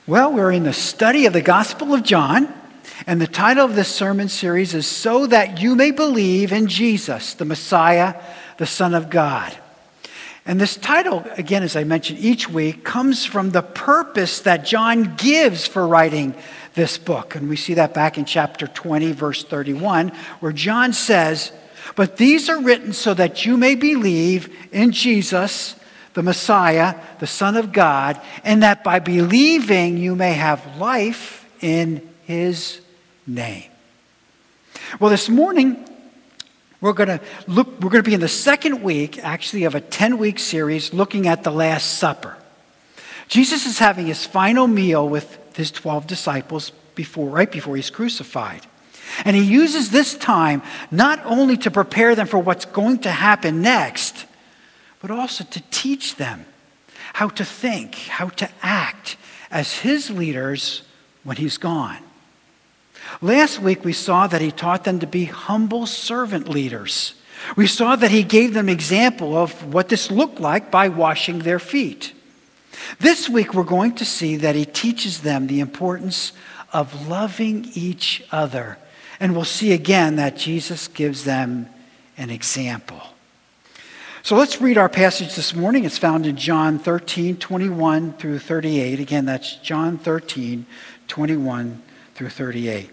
Well, we're in the study of the Gospel of John, and the title of this sermon series is So That You May Believe in Jesus, the Messiah, the Son of God. And this title, again, as I mentioned each week, comes from the purpose that John gives for writing this book. And we see that back in chapter 20, verse 31, where John says, "But these are written so that you may believe in Jesus, the Messiah, the Son of God, and that by believing you may have life in his name." Well, this morning we're going to be in the second week, actually, of a 10-week series looking at the Last Supper. Jesus is having his final meal with his 12 disciples right before he's crucified. And he uses this time not only to prepare them for what's going to happen next, but also to teach them how to think, how to act as his leaders when he's gone. Last week we saw that he taught them to be humble servant leaders. We saw that he gave them an example of what this looked like by washing their feet. This week we're going to see that he teaches them the importance of loving each other. And we'll see again that Jesus gives them an example. So let's read our passage this morning. It's found in John 13, 21 through 38. Again, that's John 13, 21 through 38.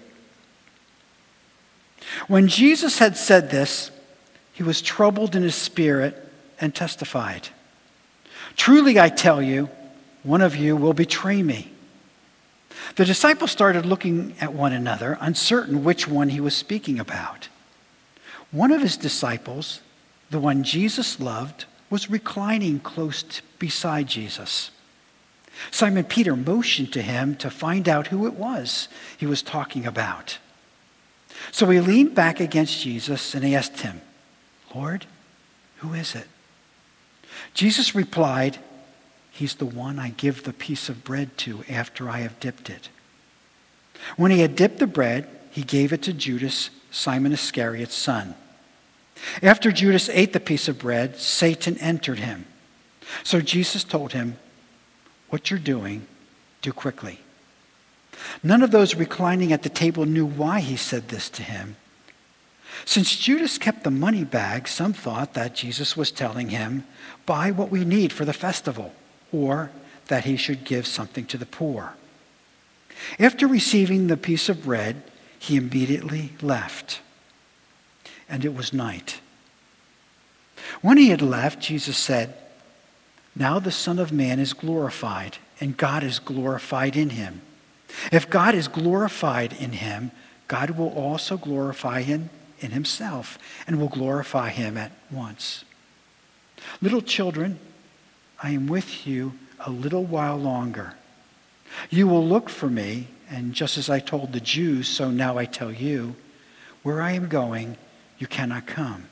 When Jesus had said this, he was troubled in his spirit and testified, "Truly I tell you, one of you will betray me." The disciples started looking at one another, uncertain which one he was speaking about. One of his disciples, the one Jesus loved, was reclining close beside Jesus. Simon Peter motioned to him to find out who it was he was talking about. So he leaned back against Jesus and asked him, "Lord, who is it?" Jesus replied, "He's the one I give the piece of bread to after I have dipped it." When he had dipped the bread, he gave it to Judas, Simon Iscariot's son. After Judas ate the piece of bread, Satan entered him. So Jesus told him, "What you're doing, do quickly." None of those reclining at the table knew why he said this to him. Since Judas kept the money bag, some thought that Jesus was telling him, "Buy what we need for the festival," or that he should give something to the poor. After receiving the piece of bread, he immediately left. And it was night. When he had left, Jesus said, "Now the Son of Man is glorified, and God is glorified in him. If God is glorified in him, God will also glorify him in himself, and will glorify him at once. Little children, I am with you a little while longer. You will look for me, and just as I told the Jews, so now I tell you, where I am going, you cannot come.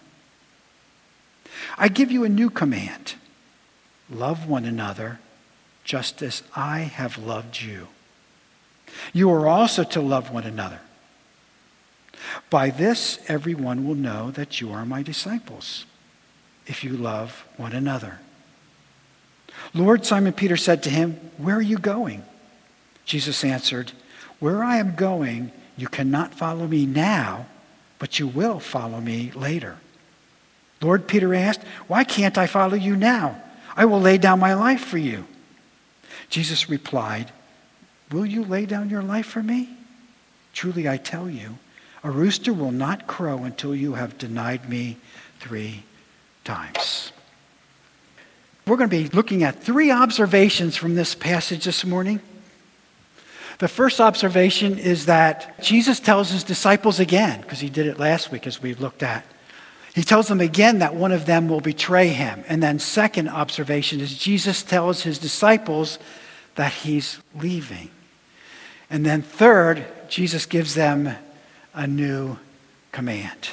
I give you a new command. Love one another just as I have loved you. You are also to love one another. By this, everyone will know that you are my disciples, if you love one another." "Lord," Simon Peter said to him, "where are you going?" Jesus answered, "Where I am going, you cannot follow me now, but you will follow me later." "Lord," Peter asked, "why can't I follow you now? I will lay down my life for you." Jesus replied, "Will you lay down your life for me? Truly I tell you, a rooster will not crow until you have denied me 3 times. We're going to be looking at 3 observations from this passage this morning. The first observation is that Jesus tells his disciples again, because he did it last week as we looked at. He tells them again that one of them will betray him. And then second observation is Jesus tells his disciples that he's leaving. And then third, Jesus gives them a new command.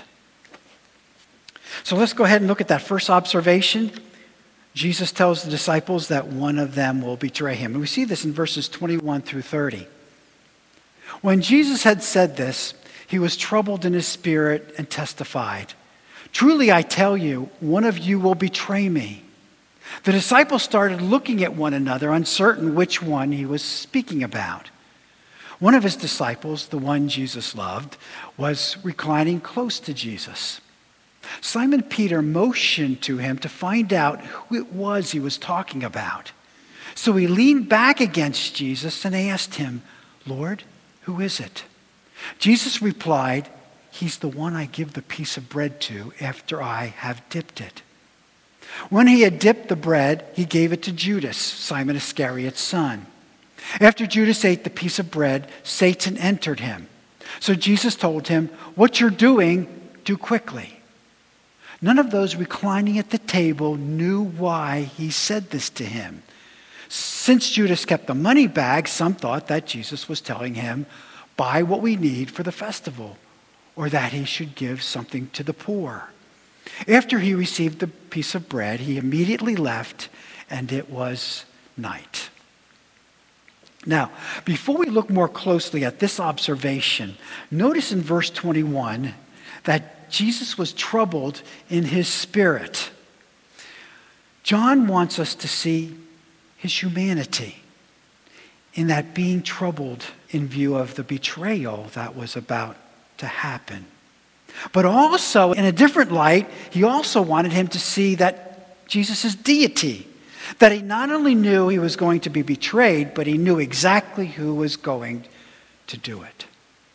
So let's go ahead and look at that first observation. Jesus tells the disciples that one of them will betray him. And we see this in verses 21 through 30. When Jesus had said this, he was troubled in his spirit and testified, "Truly I tell you, one of you will betray me." The disciples started looking at one another, uncertain which one he was speaking about. One of his disciples, the one Jesus loved, was reclining close to Jesus. Simon Peter motioned to him to find out who it was he was talking about. So he leaned back against Jesus and asked him, "Lord, who is it?" Jesus replied, "He's the one I give the piece of bread to after I have dipped it." When he had dipped the bread, he gave it to Judas, Simon Iscariot's son. After Judas ate the piece of bread, Satan entered him. So Jesus told him, "What you're doing, do quickly." None of those reclining at the table knew why he said this to him. Since Judas kept the money bag, some thought that Jesus was telling him, "Buy what we need for the festival," or that he should give something to the poor. After he received the piece of bread, he immediately left, and it was night. Now, before we look more closely at this observation, notice in verse 21 that Jesus was troubled in his spirit. John wants us to see his humanity in that being troubled in view of the betrayal that was about to happen. But also, in a different light, he also wanted him to see that Jesus' deity, that he not only knew he was going to be betrayed, but he knew exactly who was going to do it.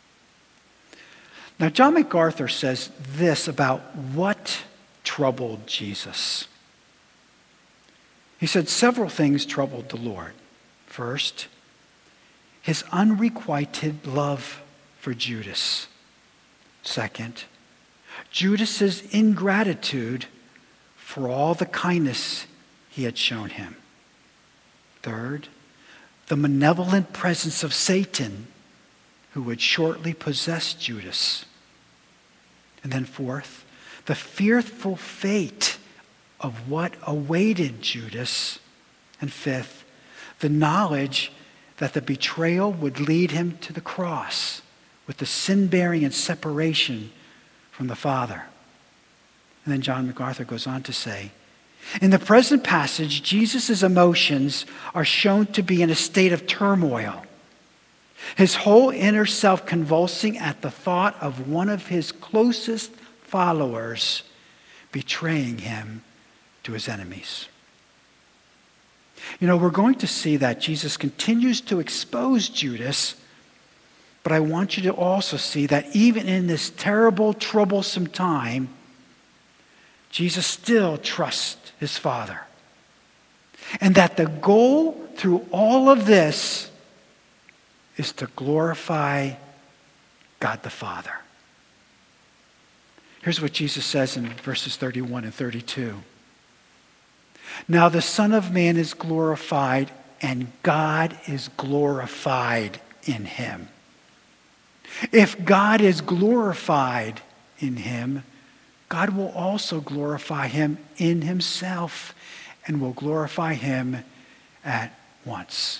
Now, John MacArthur says this about what troubled Jesus. He said several things troubled the Lord. First, his unrequited love for Judas. Second, Judas's ingratitude for all the kindness he had shown him. Third, the malevolent presence of Satan, who would shortly possess Judas. And then fourth, the fearful fate of what awaited Judas. And fifth, the knowledge that the betrayal would lead him to the cross with the sin-bearing and separation from the Father. And then John MacArthur goes on to say, in the present passage, Jesus' emotions are shown to be in a state of turmoil. His whole inner self convulsing at the thought of one of his closest followers betraying him to his enemies. You know, we're going to see that Jesus continues to expose Judas, but I want you to also see that even in this terrible, troublesome time, Jesus still trusts his Father. And that the goal through all of this is to glorify God the Father. Here's what Jesus says in verses 31 and 32. Now the Son of Man is glorified, and God is glorified in him. If God is glorified in him, God will also glorify him in himself and will glorify him at once.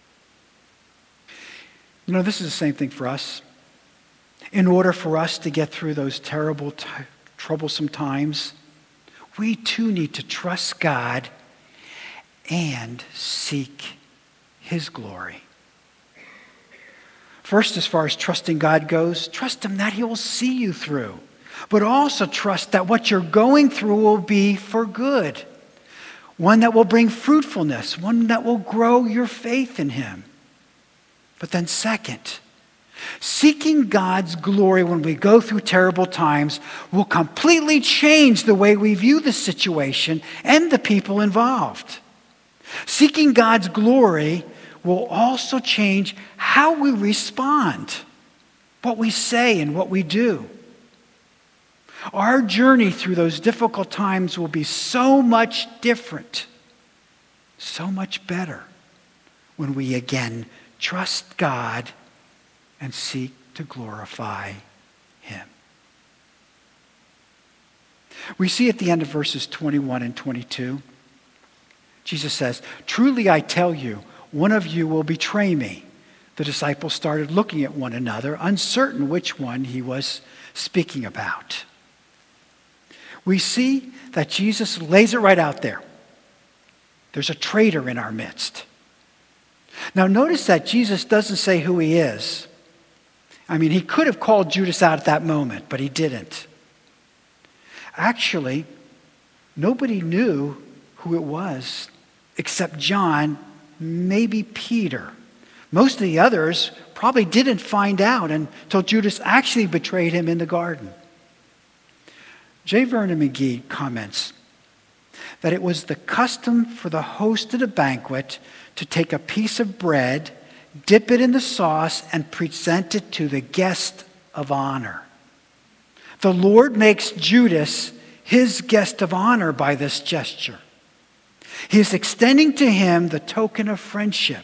You know, this is the same thing for us. In order for us to get through those terrible, troublesome times, we too need to trust God and seek his glory. First, as far as trusting God goes, trust him that he will see you through. But also trust that what you're going through will be for good. One that will bring fruitfulness. One that will grow your faith in him. But then second, seeking God's glory when we go through terrible times will completely change the way we view the situation and the people involved. Seeking God's glory will also change how we respond, what we say and what we do. Our journey through those difficult times will be so much different, so much better when we again trust God and seek to glorify him. We see at the end of verses 21 and 22, Jesus says, "Truly I tell you, one of you will betray me." The disciples started looking at one another, uncertain which one he was speaking about. We see that Jesus lays it right out there. There's a traitor in our midst. Now notice that Jesus doesn't say who he is. I mean, he could have called Judas out at that moment, but he didn't. Actually, nobody knew who it was except John, maybe Peter. Most of the others probably didn't find out until Judas actually betrayed him in the garden. J. Vernon McGee comments that it was the custom for the host at a banquet to take a piece of bread, dip it in the sauce, and present it to the guest of honor. The Lord makes Judas his guest of honor by this gesture. He is extending to him the token of friendship.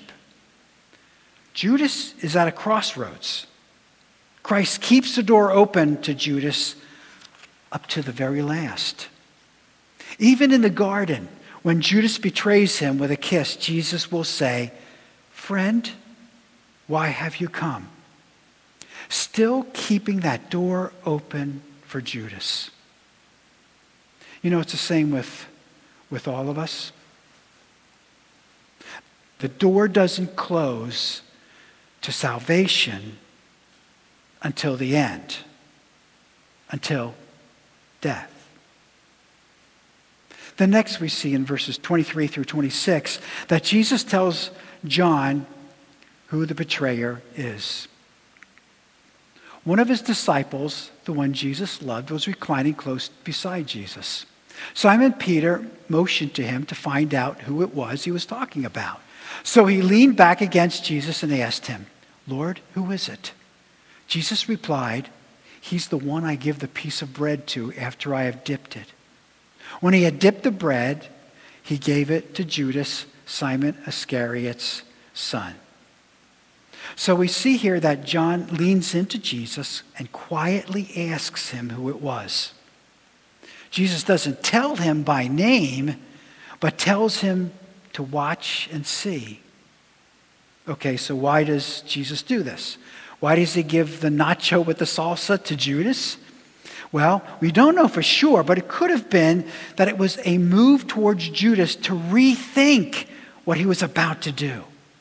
Judas is at a crossroads. Christ keeps the door open to Judas up to the very last. Even in the garden, when Judas betrays him with a kiss, Jesus will say, "Friend, why have you come?" Still keeping that door open for Judas. You know, it's the same with all of us. The door doesn't close to salvation until the end, until death. Then next we see in verses 23 through 26 that Jesus tells John who the betrayer is. One of his disciples, the one Jesus loved, was reclining close beside Jesus. Simon Peter motioned to him to find out who it was he was talking about. So he leaned back against Jesus and asked him, "Lord, who is it?" Jesus replied, "He's the one I give the piece of bread to after I have dipped it." When he had dipped the bread, he gave it to Judas, Simon Iscariot's son. So we see here that John leans into Jesus and quietly asks him who it was. Jesus doesn't tell him by name, but tells him to watch and see. Okay, so why does Jesus do this? Why does he give the nacho with the salsa to Judas? Well, we don't know for sure, but it could have been that it was a move towards Judas to rethink what he was about to do.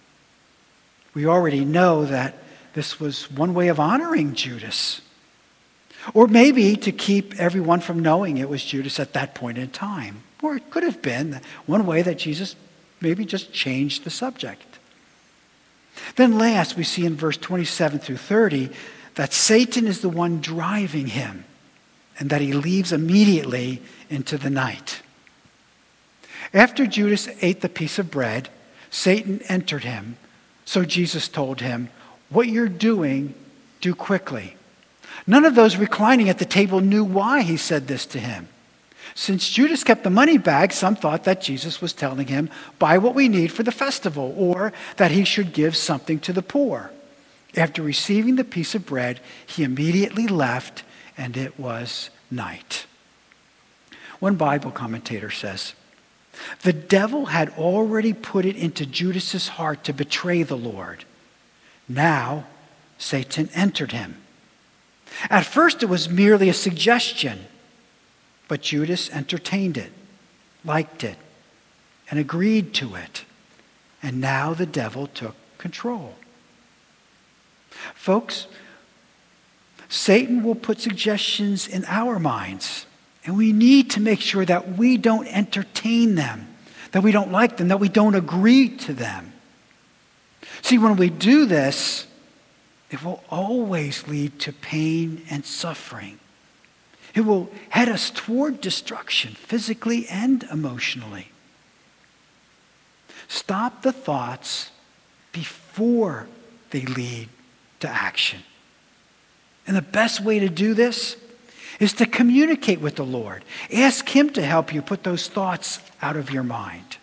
We already know that this was one way of honoring Judas. Or maybe to keep everyone from knowing it was Judas at that point in time. Or it could have been one way that Jesus maybe just changed the subject. Then last, we see in verse 27 through 30 that Satan is the one driving him and that he leaves immediately into the night. After Judas ate the piece of bread, Satan entered him. So Jesus told him, "What you're doing, do quickly." None of those reclining at the table knew why he said this to him. Since Judas kept the money bag, some thought that Jesus was telling him, "Buy what we need for the festival," or that he should give something to the poor. After receiving the piece of bread, he immediately left, and it was night. One Bible commentator says, the devil had already put it into Judas's heart to betray the Lord. Now, Satan entered him. At first, it was merely a suggestion, but Judas entertained it, liked it, and agreed to it. And now the devil took control. Folks, Satan will put suggestions in our minds, and we need to make sure that we don't entertain them, that we don't like them, that we don't agree to them. See, when we do this, it will always lead to pain and suffering. It will head us toward destruction, physically and emotionally. Stop the thoughts before they lead to action. And the best way to do this is to communicate with the Lord. Ask him to help you put those thoughts out of your mind.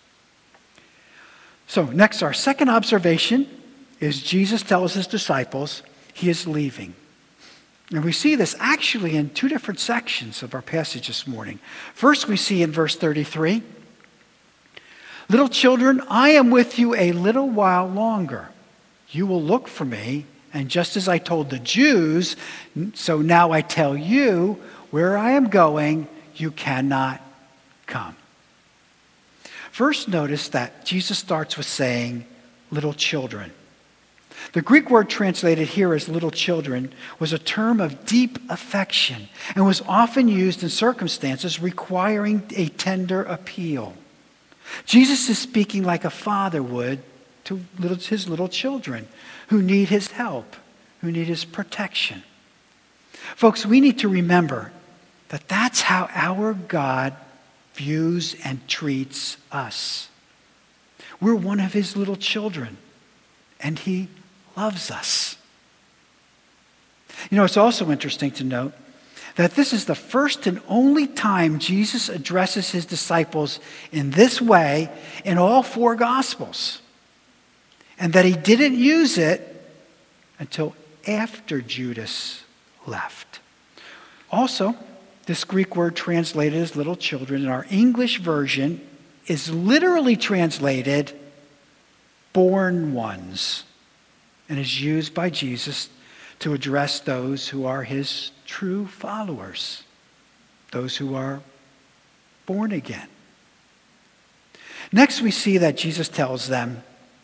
So next, our second observation is Jesus tells his disciples he is leaving. And we see this actually in two different sections of our passage this morning. First, we see in verse 33, "Little children, I am with you a little while longer. You will look for me, and just as I told the Jews, so now I tell you, where I am going, you cannot come." First, notice that Jesus starts with saying, little children. The Greek word translated here as little children was a term of deep affection and was often used in circumstances requiring a tender appeal. Jesus is speaking like a father would to his little children who need his help, who need his protection. Folks, we need to remember that that's how our God views and treats us. We're one of his little children, and he loves us. It's also interesting to note that this is the first and only time Jesus addresses his disciples in this way in all 4 Gospels, and that he didn't use it until after Judas left. Also, this Greek word translated as little children in our English version is literally translated born ones, and is used by Jesus to address those who are his true followers, those who are born again. Next, we see that Jesus tells them,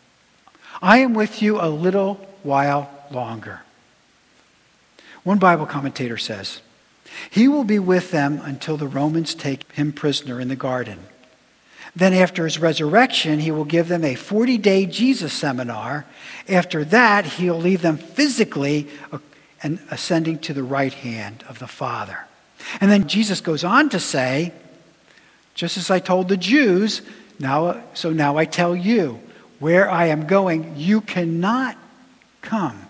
I am with you a little while longer. One Bible commentator says, he will be with them until the Romans take him prisoner in the garden. Then after his resurrection, he will give them a 40-day Jesus seminar. After that, he'll leave them physically and ascending to the right hand of the Father. And then Jesus goes on to say, just as I told the Jews, now I tell you, where I am going, you cannot come.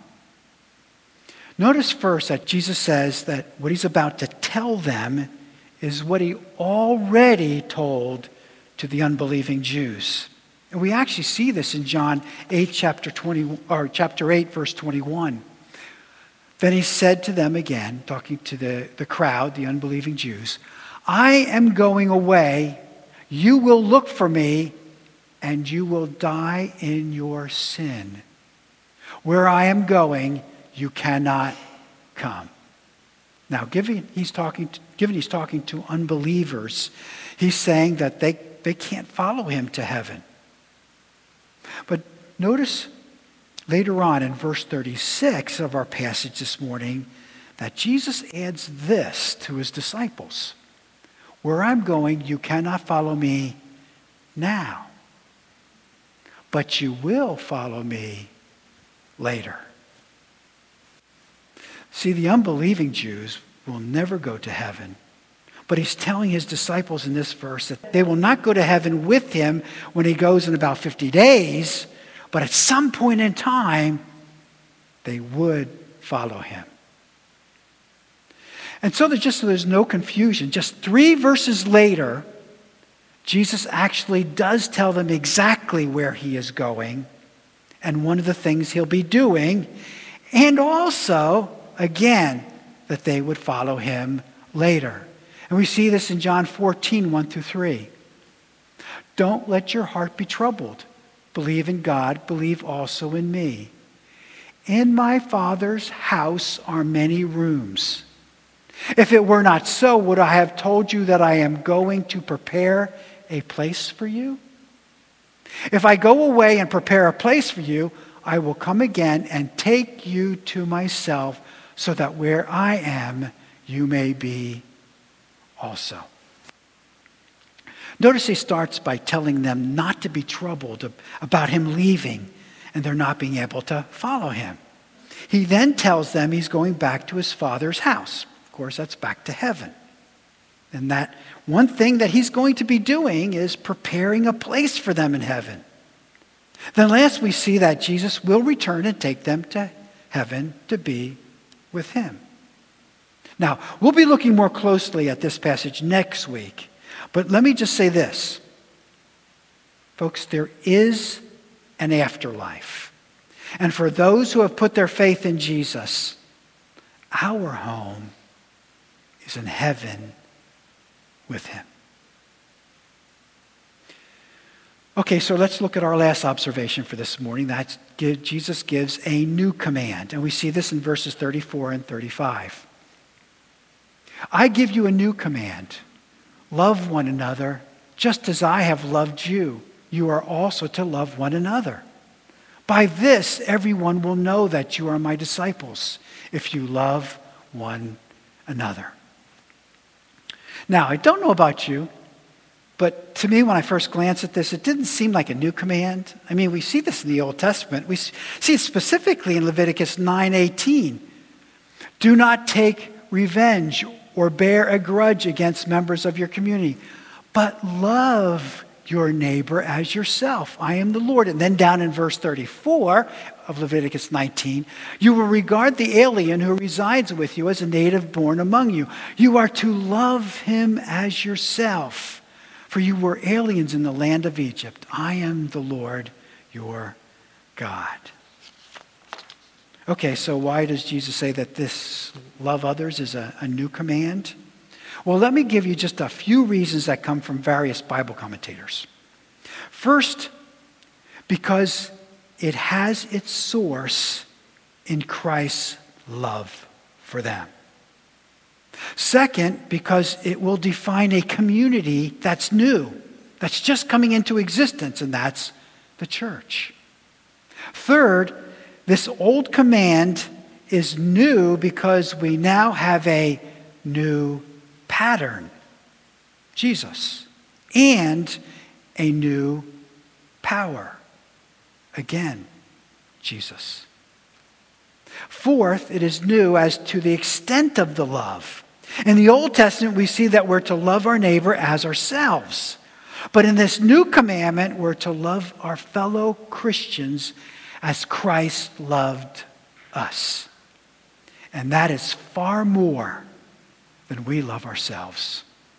Notice first that Jesus says that what he's about to tell them is what he already told to the unbelieving Jews. And we actually see this in John 8, chapter 8, verse 21. Then he said to them again, talking to the crowd, the unbelieving Jews, I am going away. You will look for me, and you will die in your sin. Where I am going, you cannot come. Now, given he's talking to unbelievers, he's saying that they can't follow him to heaven. But notice later on in verse 36 of our passage this morning that Jesus adds this to his disciples. Where I'm going, you cannot follow me now, but you will follow me later. See, the unbelieving Jews will never go to heaven. But he's telling his disciples in this verse that they will not go to heaven with him when he goes in about 50 days, but at some point in time, they would follow him. And so there's no confusion. Just 3 verses later, Jesus actually does tell them exactly where he is going and one of the things he'll be doing, and also, again, that they would follow him later. And we see this in John 14, 1-3. Don't let your heart be troubled. Believe in God, believe also in me. In my Father's house are many rooms. If it were not so, would I have told you that I am going to prepare a place for you? If I go away and prepare a place for you, I will come again and take you to myself, so that where I am, you may be also. Notice he starts by telling them not to be troubled about him leaving and their not being able to follow him. He then tells them he's going back to his Father's house. Of course, that's back to heaven. And that one thing that he's going to be doing is preparing a place for them in heaven. Then last we see that Jesus will return and take them to heaven to be with him. Now, we'll be looking more closely at this passage next week, but let me just say this. Folks, there is an afterlife. And for those who have put their faith in Jesus, our home is in heaven with him. Okay, so let's look at our last observation for this morning. That's Jesus gives a new command, and we see this in verses 34 and 35. I give you a new command. Love one another just as I have loved you, you are also to love one another. By this, everyone will know that you are my disciples, if you love one another. Now, I don't know about you, but to me, when I first glanced at this, it didn't seem like a new command. I mean, we see this in the Old Testament. We see it specifically in Leviticus 9:18. Do not take revenge or bear a grudge against members of your community, but love your neighbor as yourself. I am the Lord. And then down in verse 34 of Leviticus 19, you will regard the alien who resides with you as a native born among you. You are to love him as yourself. For you were aliens in the land of Egypt. I am the Lord your God. Okay, so why does Jesus say that this love others is a new command? Well, let me give you just a few reasons that come from various Bible commentators. First, because it has its source in Christ's love for them. Second, because it will define a community that's new, that's just coming into existence, and that's the church. Third, this old command is new because we now have a new pattern, Jesus, and a new power, again, Jesus. Fourth, it is new as to the extent of the love. In the Old Testament, we see that we're to love our neighbor as ourselves. But in this new commandment, we're to love our fellow Christians as Christ loved us. And that is far more than we love ourselves.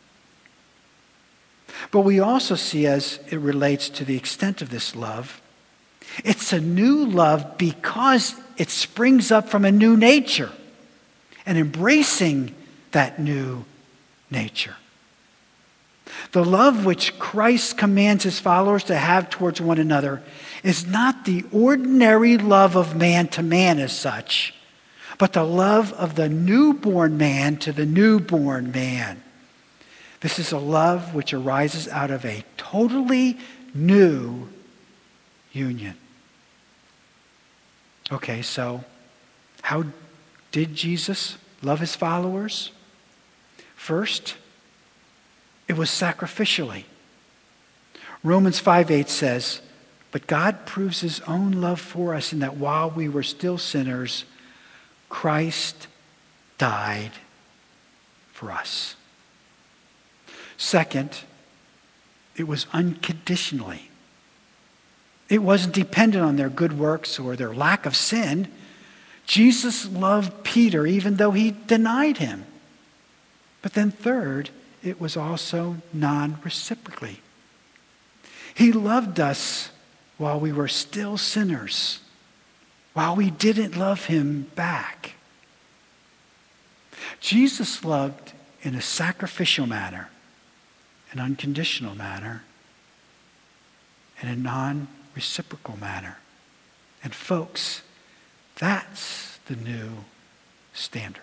But we also see, as it relates to the extent of this love, it's a new love because it springs up from a new nature and embracing that new nature. The love which Christ commands his followers to have towards one another is not the ordinary love of man to man as such, but the love of the newborn man to the newborn man. This is a love which arises out of a totally new union. Okay, so how did Jesus love his followers? First, it was sacrificially. Romans 5:8 says, but God proves his own love for us in that while we were still sinners, Christ died for us. Second, it was unconditionally. It wasn't dependent on their good works or their lack of sin. Jesus loved Peter even though he denied him. But then third, it was also non-reciprocally. He loved us while we were still sinners, while we didn't love him back. Jesus loved in a sacrificial manner, an unconditional manner, and a non-reciprocal manner. And folks, that's the new standard.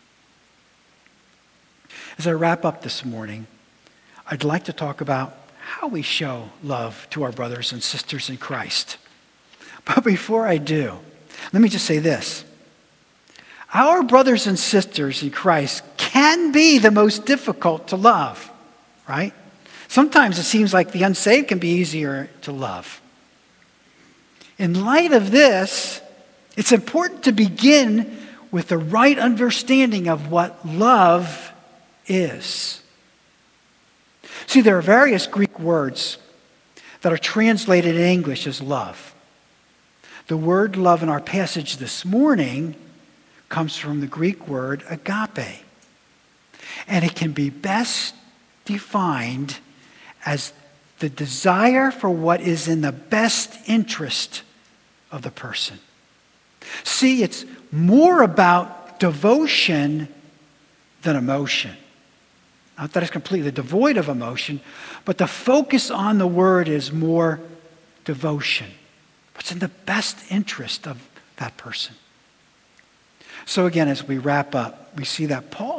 As I wrap up this morning, I'd like to talk about how we show love to our brothers and sisters in Christ. But before I do, let me just say this. Our brothers and sisters in Christ can be the most difficult to love, right? Sometimes it seems like the unsaved can be easier to love. In light of this, it's important to begin with the right understanding of what love is. See, there are various Greek words that are translated in English as love. The word love in our passage this morning comes from the Greek word agape. And it can be best defined as the desire for what is in the best interest of the person. See, it's more about devotion than emotion. Not that it's completely devoid of emotion, but the focus on the word is more devotion. What's in the best interest of that person. So again, as we wrap up, we see that Paul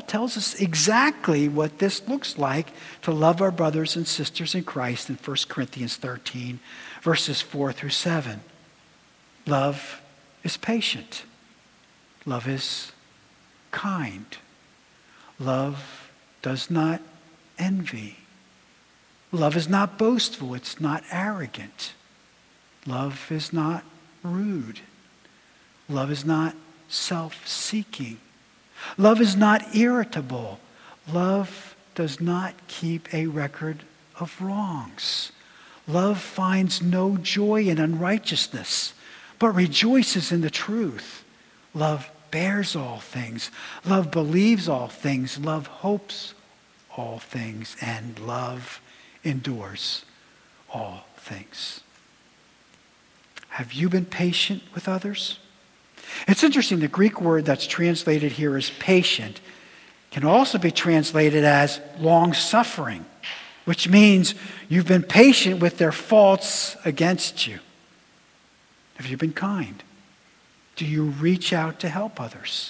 tells us exactly what this looks like to love our brothers and sisters in Christ in 1 Corinthians 13, verses 4 through 7. Love is patient. Love is kind. Love does not envy. Love is not boastful. It's not arrogant. Love is not rude. Love is not self-seeking. Love is not irritable. Love does not keep a record of wrongs. Love finds no joy in unrighteousness, but rejoices in the truth. Love bears all things. Love believes all things. Love hopes all things. And love endures all things. Have you been patient with others? It's interesting, the Greek word that's translated here as patient can also be translated as long-suffering, which means you've been patient with their faults against you. Have you been kind? Do you reach out to help others?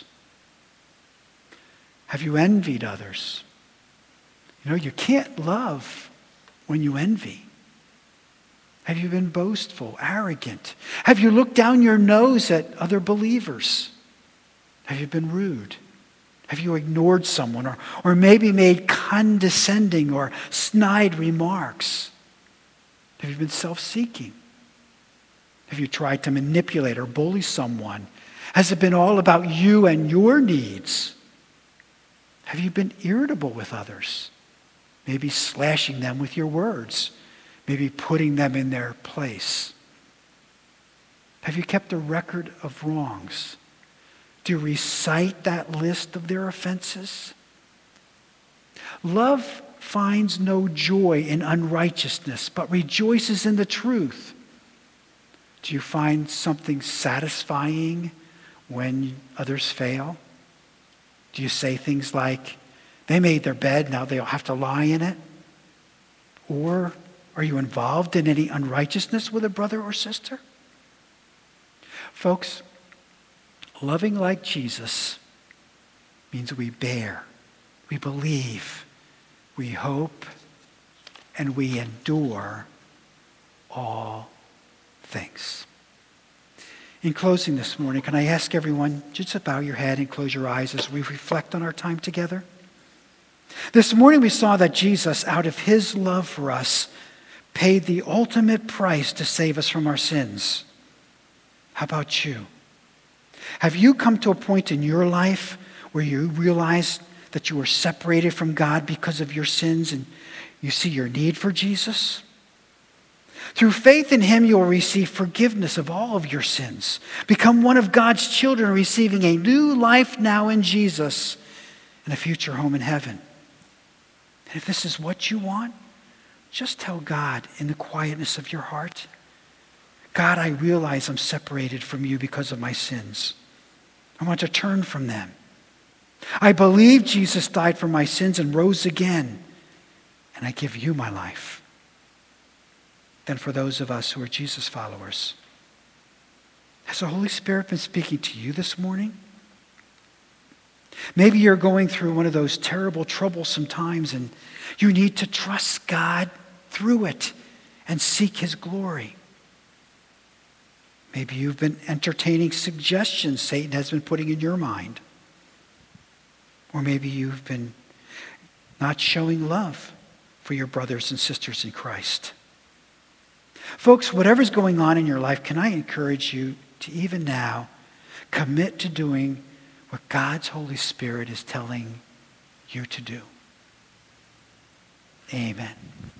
Have you envied others? You know, you can't love when you envy. Have you been boastful, arrogant? Have you looked down your nose at other believers? Have you been rude? Have you ignored someone or maybe made condescending or snide remarks? Have you been self-seeking? Have you tried to manipulate or bully someone? Has it been all about you and your needs? Have you been irritable with others? Maybe slashing them with your words. Maybe putting them in their place. Have you kept a record of wrongs? Do you recite that list of their offenses? Love finds no joy in unrighteousness, but rejoices in the truth. Do you find something satisfying when others fail? Do you say things like, they made their bed, now they'll have to lie in it? Or are you involved in any unrighteousness with a brother or sister? Folks, loving like Jesus means we bear, we believe, we hope, and we endure all things. In closing this morning, can I ask everyone just to bow your head and close your eyes as we reflect on our time together? This morning we saw that Jesus, out of his love for us, paid the ultimate price to save us from our sins. How about you? Have you come to a point in your life where you realize that you are separated from God because of your sins and you see your need for Jesus? Through faith in him, you will receive forgiveness of all of your sins, become one of God's children, receiving a new life now in Jesus and a future home in heaven. And if this is what you want, just tell God in the quietness of your heart, God, I realize I'm separated from you because of my sins. I want to turn from them. I believe Jesus died for my sins and rose again, and I give you my life. Then for those of us who are Jesus followers, has the Holy Spirit been speaking to you this morning? Maybe you're going through one of those terrible, troublesome times and you need to trust God through it and seek his glory. Maybe you've been entertaining suggestions Satan has been putting in your mind. Or maybe you've been not showing love for your brothers and sisters in Christ. Folks, whatever's going on in your life, can I encourage you to even now commit to doing what God's Holy Spirit is telling you to do? Amen.